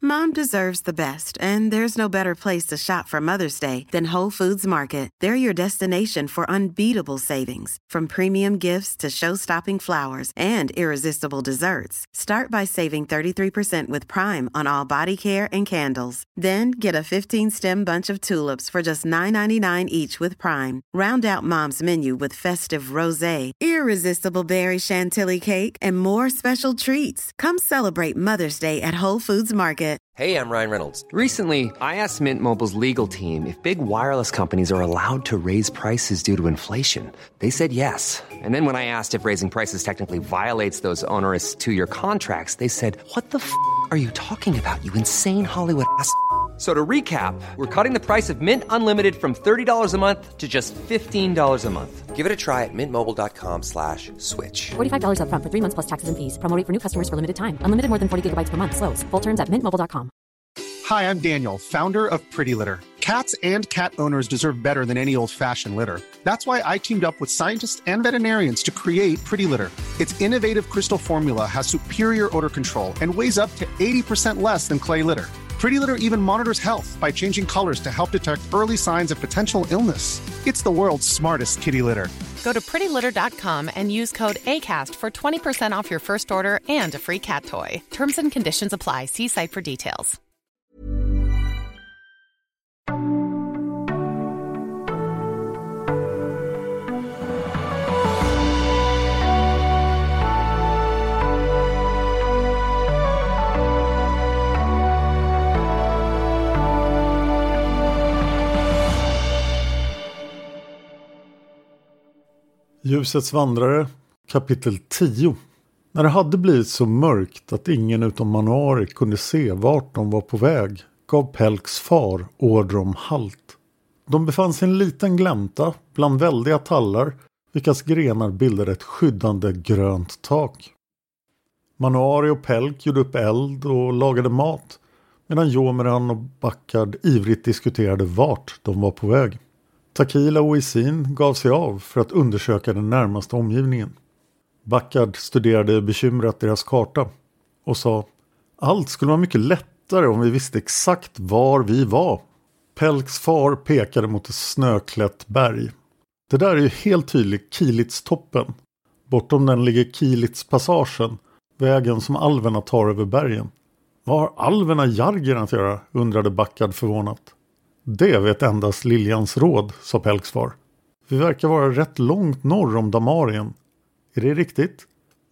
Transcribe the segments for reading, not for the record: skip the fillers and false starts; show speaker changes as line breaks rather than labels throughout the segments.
Mom deserves the best, and there's no better place to shop for Mother's Day than Whole Foods Market. They're your destination for unbeatable savings, from premium gifts to show-stopping flowers and irresistible desserts. Start by saving 33% with Prime on all body care and candles. Then get a 15-stem bunch of tulips for just $9.99 each with Prime. Round out Mom's menu with festive rosé, irresistible berry chantilly cake, and more special treats. Come celebrate Mother's Day at Whole Foods Market.
Hey, I'm Ryan Reynolds. Recently, I asked Mint Mobile's legal team if big wireless companies are allowed to raise prices due to inflation. They said yes. And then when I asked if raising prices technically violates those onerous two-year contracts, they said, "What the f*** are you talking about, you insane Hollywood ass?" So to recap, we're cutting the price of Mint Unlimited from $30 a month to just $15 a month. Give it a try at mintmobile.com/switch.
$45 up front for 3 months plus taxes and fees. Promo rate for new customers for limited time. Unlimited more than 40 gigabytes per month. Slows full terms at mintmobile.com.
Hi, I'm Daniel, founder of Pretty Litter. Cats and cat owners deserve better than any old-fashioned litter. That's why I teamed up with scientists and veterinarians to create Pretty Litter. Its innovative crystal formula has superior odor control and weighs up to 80% less than clay litter. Pretty Litter even monitors health by changing colors to help detect early signs of potential illness. It's the world's smartest kitty litter.
Go to prettylitter.com and use code ACAST for 20% off your first order and a free cat toy. Terms and conditions apply. See site for details.
Ljusets vandrare, kapitel 10. När det hade blivit så mörkt att ingen utom Manowari kunde se vart de var på väg, gav Pelks far order om halt. De befann sig i en liten glänta bland väldiga tallar, vilkas grenar bildade ett skyddande grönt tak. Manowari och Pelk gjorde upp eld och lagade mat, medan Jomeran och Backard ivrigt diskuterade vart de var på väg. Takila och Isin gav sig av för att undersöka den närmaste omgivningen. Backard studerade bekymrat deras karta och sa: "Allt skulle vara mycket lättare om vi visste exakt var vi var." Pelks far pekade mot ett snöklätt berg. "Det där är ju helt tydligt Kilitstoppen. Bortom den ligger Kilitspassagen, vägen som alverna tar över bergen." "Vad har alverna Jargen att göra?" undrade Backard förvånat. "Det vet endast Liljans råd", sa Pelks far. "Vi verkar vara rätt långt norr om Damarien. Är det riktigt?"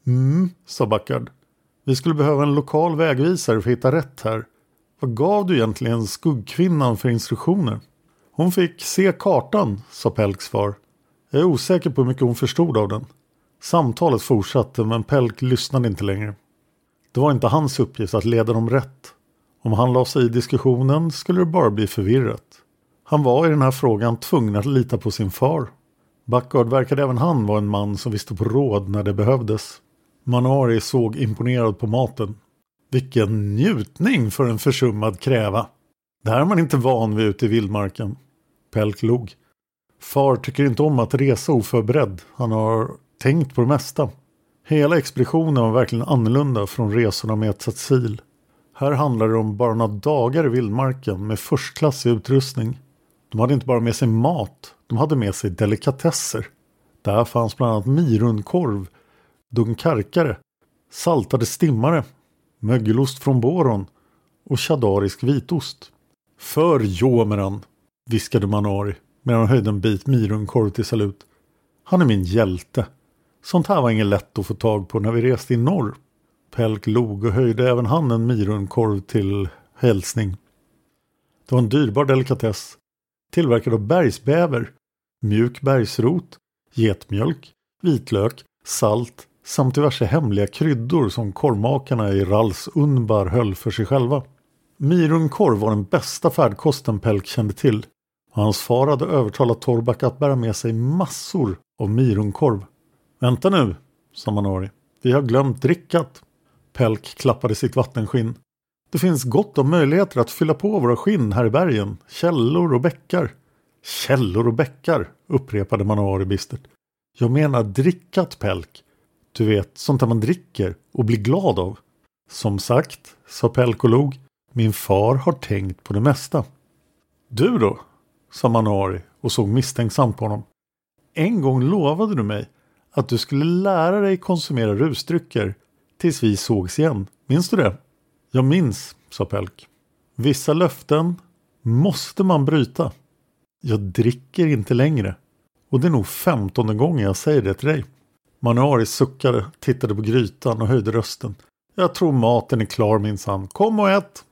Sa Backard. "Vi skulle behöva en lokal vägvisare för att hitta rätt här. Vad gav du egentligen skuggkvinnan för instruktioner?" "Hon fick se kartan", sa Pelks far. "Jag är osäker på hur mycket hon förstod av den." Samtalet fortsatte, men Pelk lyssnade inte längre. Det var inte hans uppgift att leda dem rätt. Om han la sig i diskussionen skulle det bara bli förvirrat. Han var i den här frågan tvungen att lita på sin far. Backard verkade även han vara en man som visste på råd när det behövdes. Manowari såg imponerad på maten. "Vilken njutning för en försummad kräva. Det här är man inte van vid ute i vildmarken." Pelk log. "Far tycker inte om att resa oförberedd. Han har tänkt på det mesta. Hela expeditionen var verkligen annorlunda från resorna med Tsatzil. Här handlar det om bara några dagar i vildmarken med förstklassig utrustning. De hade inte bara med sig mat, de hade med sig delikatesser. Där fanns bland annat mirunkorv, dunkarkare, saltade stimmare, mögelost från Boron och chadarisk vitost." "För Jomeran", viskade Manowari medan han höjde en bit mirunkorv till salut. "Han är min hjälte. Sånt här var inget lätt att få tag på när vi reste i norr." Pelk log och höjde även han en mirunkorv till hälsning. Det var en dyrbar delikatess, tillverkad av bergsbäver, mjuk bergsrot, getmjölk, vitlök, salt samt diverse hemliga kryddor som korvmakarna i Rals Unbar höll för sig själva. Mirunkorv var den bästa färdkosten Pelk kände till, och hans far hade övertalat Torbak att bära med sig massor av mirunkorv. "Vänta nu", sa Manowari. "Vi har glömt drickat." Pelk klappade sitt vattenskinn. "Det finns gott om möjligheter att fylla på våra skinn här i bergen. Källor och bäckar." "Källor och bäckar", upprepade Manowari bistert. "Jag menar drickat, Pelk. Du vet, sånt där man dricker och blir glad av." "Som sagt", sa Pelk och log. Min far har tänkt på det mesta. Du då? Sa Manowari och såg misstänksamt på honom. En gång lovade du mig att du skulle lära dig konsumera rusdrycker tills vi sågs igen. Minns du det? Jag minns, sa Pelk. Vissa löften måste man bryta. Jag dricker inte längre. Och det är nog 15:e gången jag säger det till dig. Manowari suckade, tittade på grytan och höjde rösten. Jag tror maten är klar minsann. Kom och ät!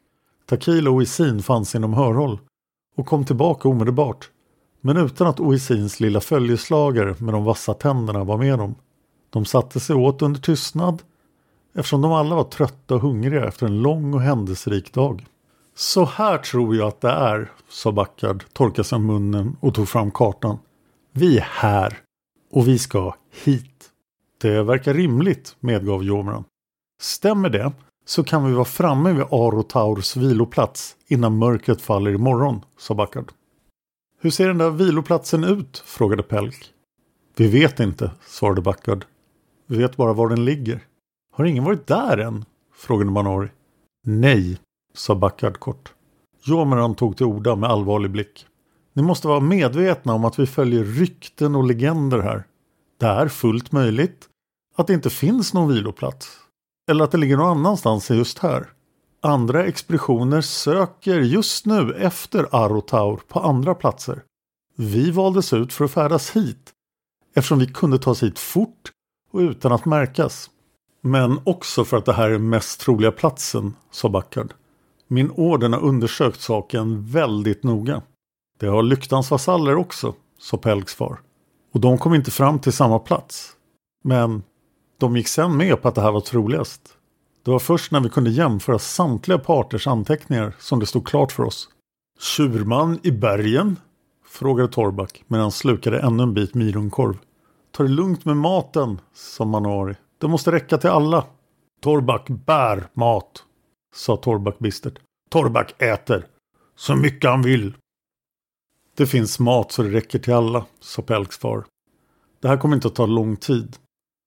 Takila och Oisin fanns inom hörhåll och kom tillbaka omedelbart. Men utan att Oisins lilla följeslagare med de vassa tänderna var med dem. De satte sig åt under tystnad eftersom de alla var trötta och hungriga efter en lång och händelserik dag. Så här tror jag att det är, sa Backard, torkade sig om munnen och tog fram kartan. Vi är här och vi ska hit. Det verkar rimligt, medgav Jormran. Stämmer det så kan vi vara framme vid Arotaurs viloplats innan mörkret faller imorgon, sa Backard. Hur ser den där viloplatsen ut? Frågade Pelk. Vi vet inte, svarade Backard. Vi vet bara var den ligger. Har ingen varit där än? Frågade Manowari. Nej, sa Backard kort. Jormran tog till orda med allvarlig blick. Ni måste vara medvetna om att vi följer rykten och legender här. Det är fullt möjligt att det inte finns någon viloplats. Eller att det ligger någon annanstans just här. Andra expeditioner söker just nu efter Arotaur på andra platser. Vi valdes ut för att färdas hit. Eftersom vi kunde ta oss hit fort och utan att märkas. Men också för att det här är mest troliga platsen, sa Backard. Min orden har undersökt saken väldigt noga. Det har lyktans vasaller också, sa Pelks far. Och de kom inte fram till samma plats. Men de gick sen med på att det här var troligast. Det var först när vi kunde jämföra samtliga parters anteckningar som det stod klart för oss. Tjurman i bergen? Frågade Torback medan han slukade ännu en bit mirunkorv. Ta det lugnt med maten, sa Manowari. Det måste räcka till alla. Torback bär mat, sa Torback bistert. Torback äter så mycket han vill. Det finns mat så det räcker till alla, sa Pelks far. Det här kommer inte att ta lång tid.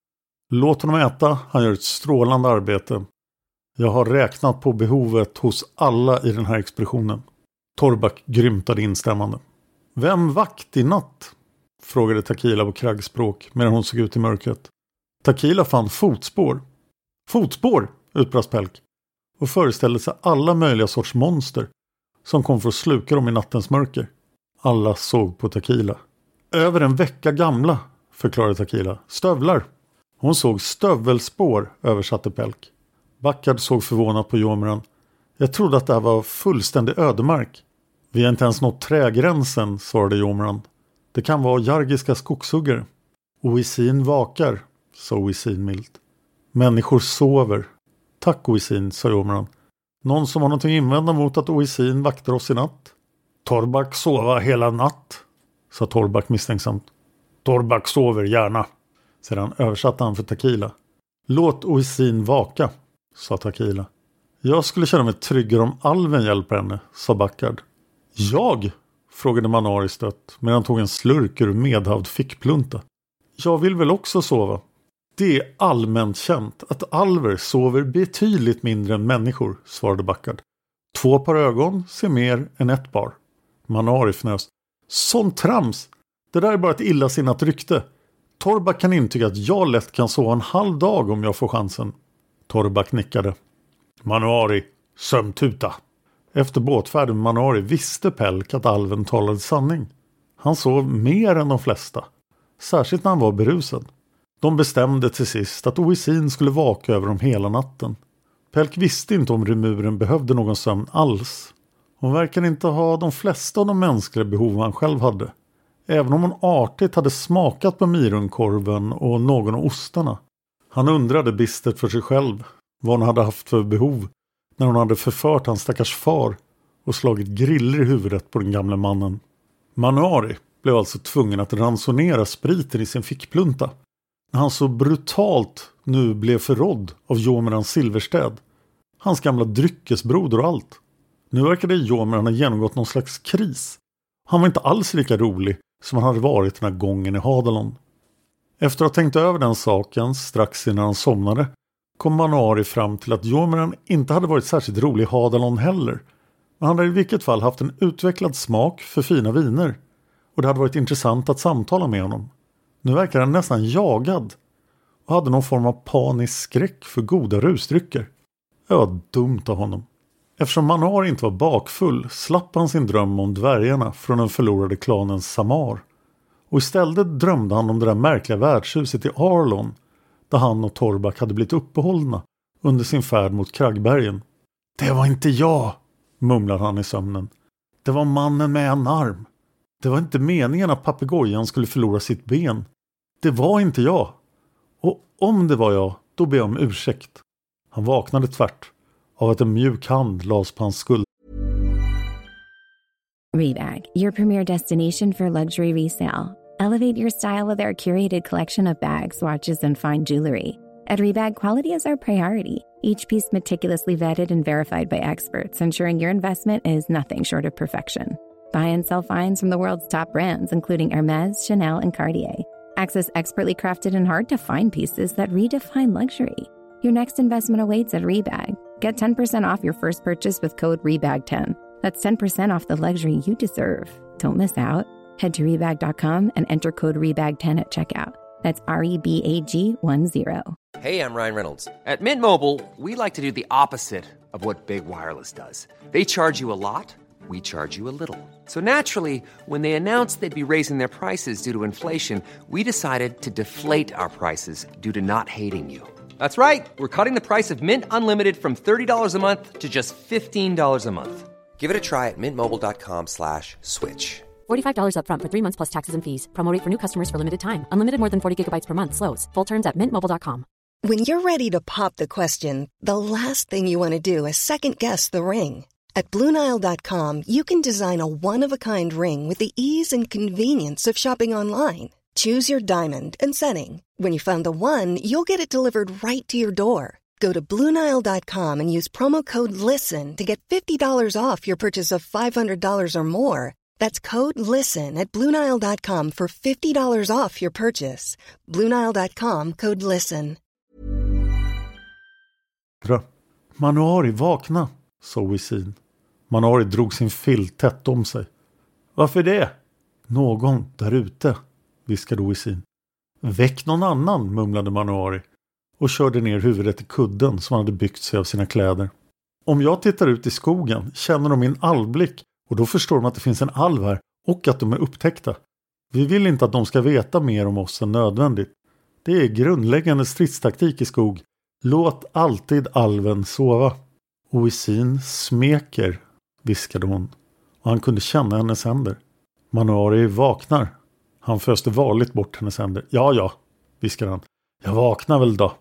Låt honom äta, han gör ett strålande arbete. Jag har räknat på behovet hos alla i den här expeditionen. Torback grymtade instämmande. Vem vakt i natt? Frågade Takila på kraggspråk medan hon såg ut i mörkret. Takila fann fotspår. Fotspår, utbrast Pelk. Och föreställde sig alla möjliga sorts monster som kom för att sluka dem i nattens mörker. Alla såg på Takila. Över en vecka gamla, förklarade Takila. Stövlar. Hon såg stövelspår, översatte Pelk. Backard såg förvånat på Jormran. Jag trodde att det här var fullständig ödemark. Vi har inte ens nått trägränsen, svarade Jormran. Det kan vara jargiska skogshuggare. Oisin vakar, sa Oisin milt. Människor sover. Tack Oisin, sa Jormran. Någon som har någonting invända mot att Oisin vaktar oss i natt? Torback sova hela natt, sa Torback misstänksamt. Torback sover gärna. Sedan översatte han för Takila. Låt Oisin vaka, sa Takila. Jag skulle känna mig tryggare om alven hjälper henne, sa Backard. Jag? Frågade Manowari stött, men han tog en slurk ur medhavd fickplunta. Jag vill väl också sova. Det är allmänt känt att alver sover betydligt mindre än människor, svarade Backard. 2 par ögon ser mer än 1 par. Manowari fnös. Sånt trams! Det där är bara ett illasinnat rykte. Torback kan intyga att jag lätt kan sova en halv dag om jag får chansen. Torback nickade. Manowari, sömntuta. Efter båtfärden med Manowari visste Pelk att alven talade sanning. Han sov mer än de flesta. Särskilt när han var berusad. De bestämde till sist att Oisin skulle vaka över dem hela natten. Pelk visste inte om remuren behövde någon sömn alls. Hon verkade inte ha de flesta av de mänskliga behov han själv hade. Även om hon artigt hade smakat på mirunkorven och någon av ostarna. Han undrade bistert för sig själv vad hon hade haft för behov när hon hade förfört hans stackars far och slagit griller i huvudet på den gamla mannen. Manowari blev alltså tvungen att ransonera spriten i sin fickplunta när han så brutalt nu blev förrådd av Jormrans Silverstäd. Hans gamla dryckesbroder och allt. Nu verkade Jormran ha genomgått någon slags kris. Han var inte alls lika rolig som han hade varit den här gången i Hadalon. Efter att ha tänkt över den saken strax innan han somnade kom Manari fram till att Jormeren inte hade varit särskilt rolig i Hadalon heller. Men han hade i vilket fall haft en utvecklad smak för fina viner. Och det hade varit intressant att samtala med honom. Nu verkar han nästan jagad. Och hade någon form av panisk skräck för goda rusdrycker. Det var dumt av honom. Eftersom Manari inte var bakfull slapp han sin dröm om dvärgarna från den förlorade klanen Samar. Och istället drömde han om det där märkliga värdshuset i Arlon. Där han och Torbak hade blivit uppehållna under sin färd mot Kraggbergen. Det var inte jag, mumlade han i sömnen. Det var mannen med en arm. Det var inte meningen att papegojan skulle förlora sitt ben. Det var inte jag. Och om det var jag, då ber jag om ursäkt. Han vaknade tvärt av att en mjuk hand lades på hans skuld.
Rebag, your premier destination for luxury resale. Elevate your style with our curated collection of bags, watches, and fine jewelry. At Rebag, quality is our priority. Each piece meticulously vetted and verified by experts, ensuring your investment is nothing short of perfection. Buy and sell finds from the world's top brands, including Hermes, Chanel, and Cartier. Access expertly crafted and hard-to-find pieces that redefine luxury. Your next investment awaits at Rebag. Get 10% off your first purchase with code REBAG10. That's 10% off the luxury you deserve. Don't miss out. Head to Rebag.com and enter code REBAG10 at checkout. That's REBAG10.
Hey, I'm Ryan Reynolds. At Mint Mobile, we like to do the opposite of what Big Wireless does. They charge you a lot, we charge you a little. So naturally, when they announced they'd be raising their prices due to inflation, we decided to deflate our prices due to not hating you. That's right. We're cutting the price of Mint Unlimited from $30 a month to just $15 a month. Give it a try at mintmobile.com/switch.
$45 up front for 3 months plus taxes and fees. Promo rate for new customers for limited time. Unlimited more than 40 gigabytes per month. Slows full terms at mintmobile.com.
When you're ready to pop the question, the last thing you want to do is second-guess the ring. At BlueNile.com, you can design a one-of-a-kind ring with the ease and convenience of shopping online. Choose your diamond and setting. When you find the one, you'll get it delivered right to your door. Go to BlueNile.com and use promo code LISTEN to get $50 off your purchase of $500 or more. That's code LISTEN at BlueNile.com for $50 off your purchase. BlueNile.com, code LISTEN.
Manari, vakna, sa Wisin. Manari drog sin filt tätt om sig. Varför det? Någon där ute, viskade Wisin. Väck någon annan, mumlade Manari och körde ner huvudet i kudden som han hade byggt sig av sina kläder. Om jag tittar ut i skogen känner de min alvblick och då förstår de att det finns en alv här och att de är upptäckta. Vi vill inte att de ska veta mer om oss än nödvändigt. Det är grundläggande stridstaktik i skog. Låt alltid alven sova. Och Wisin smeker, viskade hon. Och han kunde känna hennes händer. Manari vaknar. Han föste varligt bort hennes händer. Ja, viskade han. Jag vaknar väl då.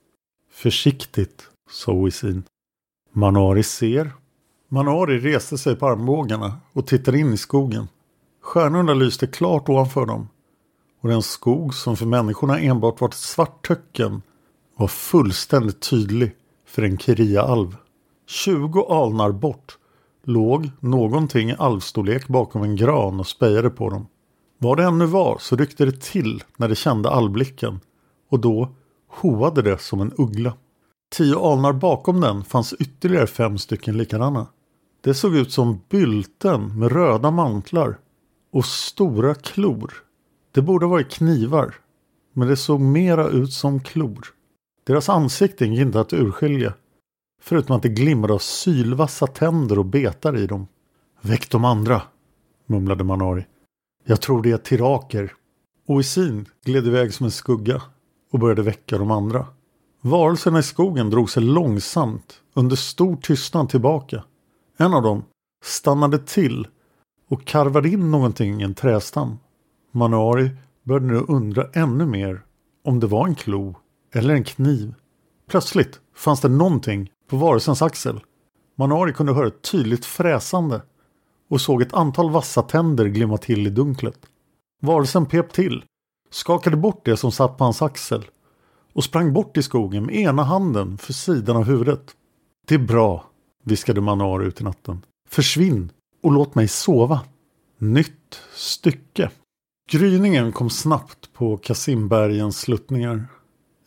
Försiktigt, sa Wisin. Manari ser. Manari reste sig på armbågarna och tittade in i skogen. Stjärnorna lyste klart ovanför dem. Och den skog som för människorna enbart var ett svart töcken var fullständigt tydlig för en Kiria-alv. 20 alnar bort låg någonting i alvstorlek bakom en gran och spejade på dem. Vad det ännu var så ryckte det till när det kände alvblicken och då hoade det som en uggla. 10 alnar bakom den fanns ytterligare 5 stycken likadana. Det såg ut som bylten med röda mantlar och stora klor. Det borde ha varit knivar, men det såg mera ut som klor. Deras ansikten gick inte att urskilja, förutom att det glimrade av sylvassa tänder och betar i dem. Väck de andra, mumlade Manari. Jag tror det är tiraker. Wisin gled iväg som en skugga och började väcka de andra. Varelserna i skogen drog sig långsamt under stor tystnad tillbaka. En av dem stannade till och karvade in någonting i en trästam. Manari började nu undra ännu mer om det var en klo eller en kniv. Plötsligt fanns det någonting på varelsens axel. Manari kunde höra ett tydligt fräsande och såg ett antal vassa tänder glimma till i dunklet. Varelsen pep till, skakade bort det som satt på hans axel och sprang bort i skogen med ena handen för sidan av huvudet. Det är bra, viskade Manari ut i natten. Försvinn och låt mig sova. Nytt stycke. Gryningen kom snabbt på Kasimbergens sluttningar.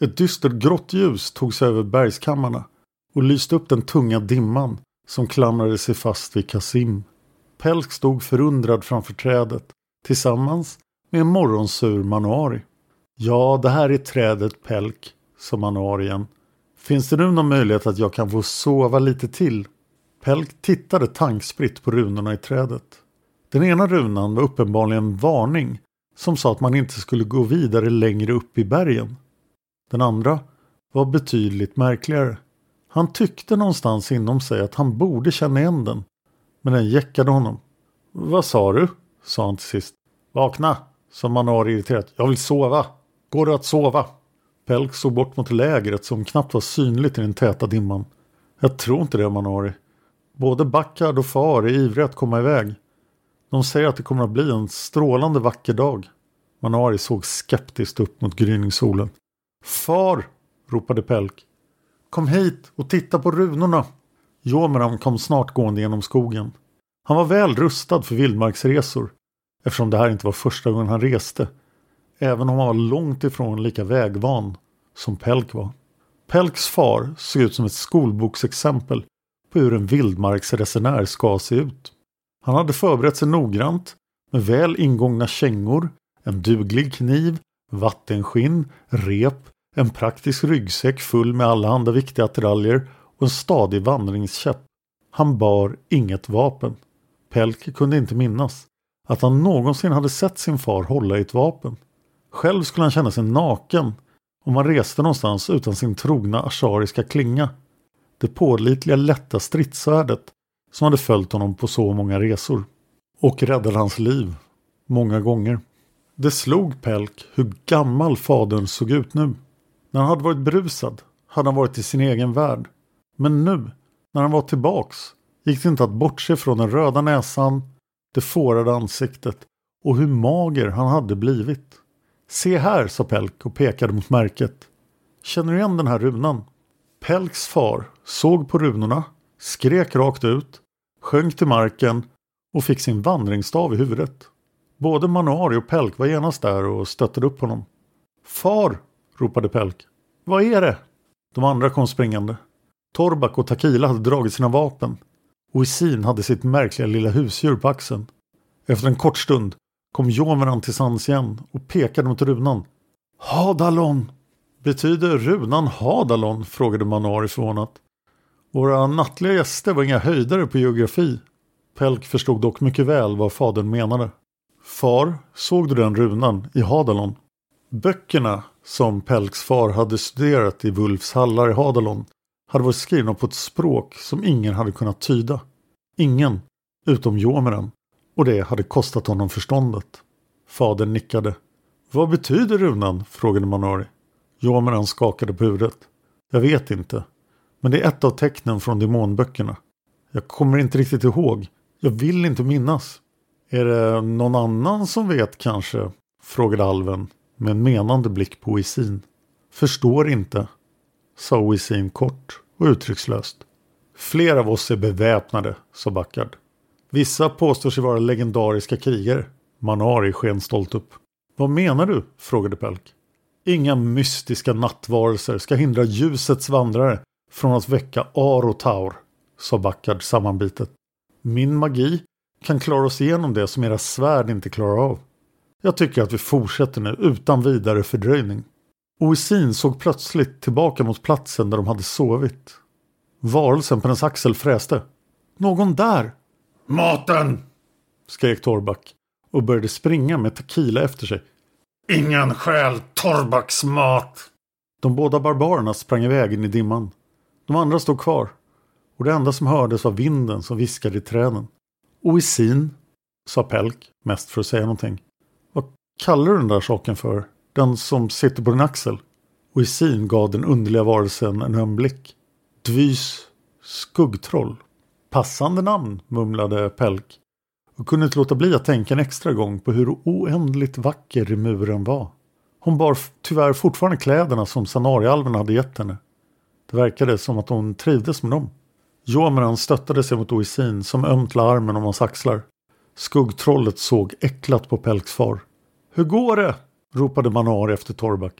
Ett dystert grått ljus tog sig över bergskammarna och lyste upp den tunga dimman som klamrade sig fast vid Kasim. Pelk stod förundrad framför trädet tillsammans med en morgonsur Manuari. Ja, det här är trädet, Pelk, sa Manuari igen. Finns det nu någon möjlighet att jag kan få sova lite till? Pelk tittade tankspritt på runorna i trädet. Den ena runan var uppenbarligen en varning som sa att man inte skulle gå vidare längre upp i bergen. Den andra var betydligt märkligare. Han tyckte någonstans inom sig att han borde känna igen den. Men den jäckade honom. Vad sa du? Sa han till sist. Vakna, sa Manuari irriterat. Jag vill sova. Går det att sova? Pelk såg bort mot lägret som knappt var synligt i den täta dimman. Jag tror inte det, Manuari. Både Backard och far är ivriga att komma iväg. De säger att det kommer att bli en strålande vacker dag. Manuari såg skeptiskt upp mot gryningssolen. Far, ropade Pelk. Kom hit och titta på runorna. Jomeran kom snart gående genom skogen. Han var väl rustad för vildmarksresor, eftersom det här inte var första gången han reste. Även om han var långt ifrån lika vägvan som Pelk var. Pelks far såg ut som ett skolboksexempel på hur en vildmarksresenär ska se ut. Han hade förberett sig noggrant med väl ingångna kängor, en duglig kniv, vattenskinn, rep, en praktisk ryggsäck full med alla andra viktiga attiraljer och en stadig vandringskäpp. Han bar inget vapen. Pelk kunde inte minnas att han någonsin hade sett sin far hålla i ett vapen. Själv skulle han känna sig naken om han reste någonstans utan sin trogna ashariska klinga. Det pålitliga lätta stridsvärdet som hade följt honom på så många resor. Och räddade hans liv många gånger. Det slog Pelk hur gammal fadern såg ut nu. När han hade varit brusad hade han varit i sin egen värld. Men nu, när han var tillbaks, gick det inte att bortse från den röda näsan, det fårade ansiktet och hur mager han hade blivit. Se här, sa Pelk och pekade mot märket. Känner du igen den här runan? Pelks far såg på runorna, skrek rakt ut, sjönk till marken och fick sin vandringsstav i huvudet. Både Manuari och Pelk var genast där och stöttade upp honom. Far, ropade Pelk. Vad är det? De andra kom springande. Torbak och Takila hade dragit sina vapen. Och Isin hade sitt märkliga lilla husdjur på axeln. Efter en kort stund kom Jomeran till sans igen och pekade mot runan. Hadalon! Betyder runan Hadalon? Frågade Manuari förvånat. Våra nattliga gäster var inga höjdare på geografi. Pelk förstod dock mycket väl vad fadern menade. Far, såg du den runan i Hadalon? Böckerna som Pelks far hade studerat i Wulfs hallar i Hadalon hade varit skrivna på ett språk som ingen hade kunnat tyda. Ingen, utom Jomeran. Och det hade kostat honom förståndet. Fadern nickade. Vad betyder runan? Frågade Manuari. Jomeran skakade på huvudet. Jag vet inte. Men det är ett av tecknen från demonböckerna. Jag kommer inte riktigt ihåg. Jag vill inte minnas. Är det någon annan som vet kanske? Frågade alven med en menande blick på Isin. Förstår inte, sa Isin kort och uttryckslöst. Flera av oss är beväpnade, sa Backard. Vissa påstår sig vara legendariska krigare. Manuari sken stolt upp. Vad menar du? Frågade Pelk. Inga mystiska nattvarelser ska hindra ljusets vandrare från att väcka Arotaur, sa Backard sammanbitet. Min magi kan klara oss igenom det som era svärd inte klarar av. Jag tycker att vi fortsätter nu utan vidare fördröjning. Isin såg plötsligt tillbaka mot platsen där de hade sovit. Varelsen på hennes axel fräste. Någon där! Maten! Skrek Torbak och började springa med Takila efter sig. Ingen skäl Torbaks mat! De båda barbarerna sprang iväg in i dimman. De andra stod kvar. Och det enda som hördes var vinden som viskade i träden. Isin, sa Pelk, mest för att säga någonting. Vad kallar du den där saken för? Den som sitter på din axel? Isin gav den underliga varelsen en ömblick. Dvys skuggtroll. Passande namn, mumlade Pelk. Och kunde inte låta bli att tänka en extra gång på hur oändligt vacker remuren var. Hon bar tyvärr fortfarande kläderna som Sanari-alven hade gett henne. Det verkade som att hon trivdes med dem. Jomeran stöttade sig mot Isin som ömt la armen om hans axlar. Skuggtrollet såg äcklat på Pelks far. Hur går det? Ropade Manuari efter Torbak.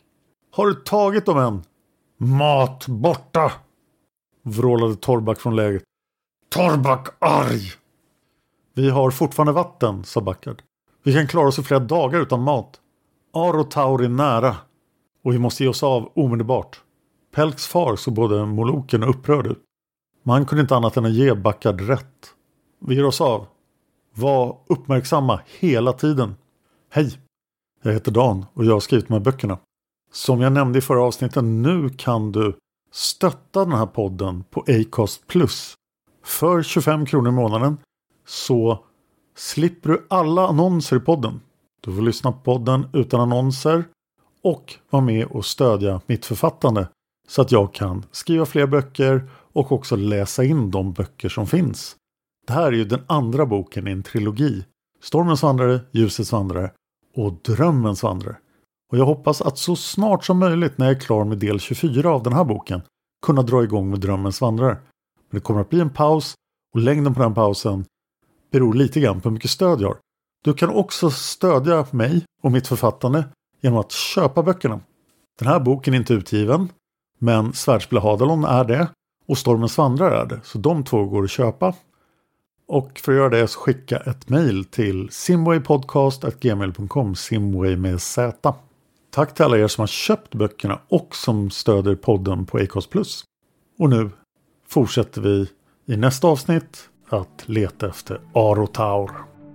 Har du tagit dem än? Mat borta! Vrålade Torrback från lägret. Torrback arg! Vi har fortfarande vatten, sa Backard. Vi kan klara oss i flera dagar utan mat. Arotaur är nära. Och vi måste ge oss av omedelbart. Pelks far såg både moloken och upprörd ut. Men han kunde inte annat än att ge Backard rätt. Vi ger oss av. Var uppmärksamma hela tiden. Hej, jag heter Dan och jag har skrivit de här böckerna. Som jag nämnde i förra avsnittet, nu kan du stötta den här podden på Acast Plus. För 25 kronor i månaden så slipper du alla annonser i podden. Du får lyssna på podden utan annonser och vara med och stödja mitt författande så att jag kan skriva fler böcker och också läsa in de böcker som finns. Det här är ju den andra boken i en trilogi. Stormens vandrare, Ljusets vandrare och Drömmens vandrare. Och jag hoppas att så snart som möjligt när jag är klar med del 24 av den här boken kunna dra igång med Drömmens vandrare. Men det kommer att bli en paus och längden på den pausen beror lite grann på hur mycket stöd jag har. Du kan också stödja mig och mitt författande genom att köpa böckerna. Den här boken är inte utgiven, men Svärdspel Hadalon är det och Stormens vandrare är det. Så de två går att köpa. Och för att göra det så skicka ett mejl till simwaypodcast@gmail.com, Simway med Z. Tack till alla er som har köpt böckerna och som stöder podden på Acast Plus. Och nu fortsätter vi i nästa avsnitt att leta efter Arotaur.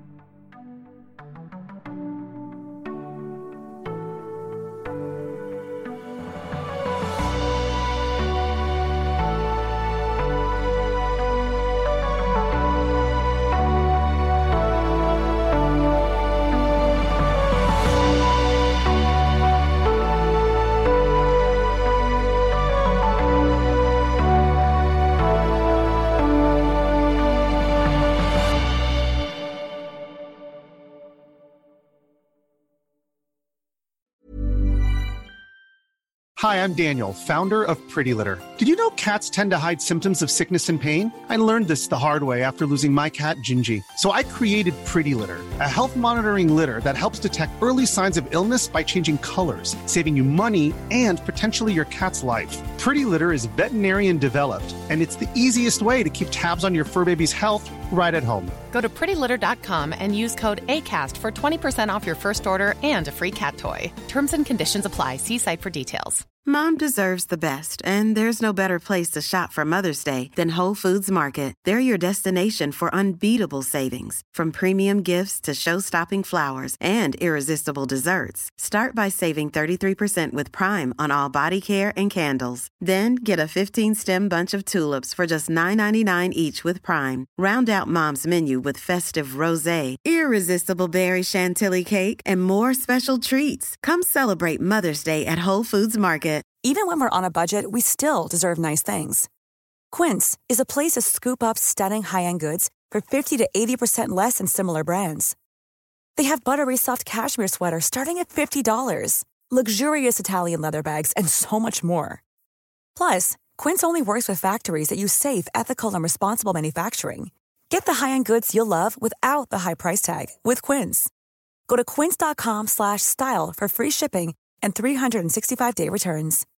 Hi, I'm Daniel, founder of Pretty Litter. Did you know cats tend to hide symptoms of sickness and pain? I learned this the hard way after losing my cat, Gingy. So I created Pretty Litter, a health monitoring litter that helps detect early signs of illness by changing colors, saving you money and potentially your cat's life. Pretty Litter is veterinarian developed, and it's the easiest way to keep tabs on your fur baby's health right at home.
Go to prettylitter.com and use code ACAST for 20% off your first order and a free cat toy. Terms and conditions apply. See site for details.
Mom deserves the best, and there's no better place to shop for Mother's Day than Whole Foods Market. They're your destination for unbeatable savings, from premium gifts to show-stopping flowers and irresistible desserts. Start by saving 33% with Prime on all body care and candles. Then get a 15-stem bunch of tulips for just $9.99 each with Prime. Round out Mom's menu with festive rosé, irresistible berry chantilly cake, and more special treats. Come celebrate Mother's Day at Whole Foods Market.
Even when we're on a budget, we still deserve nice things. Quince is a place to scoop up stunning high-end goods for 50 to 80% less than similar brands. They have buttery soft cashmere sweaters starting at $50, luxurious Italian leather bags, and so much more. Plus, Quince only works with factories that use safe, ethical, and responsible manufacturing. Get the high-end goods you'll love without the high price tag with Quince. Go to quince.com/style for free shipping and 365-day returns.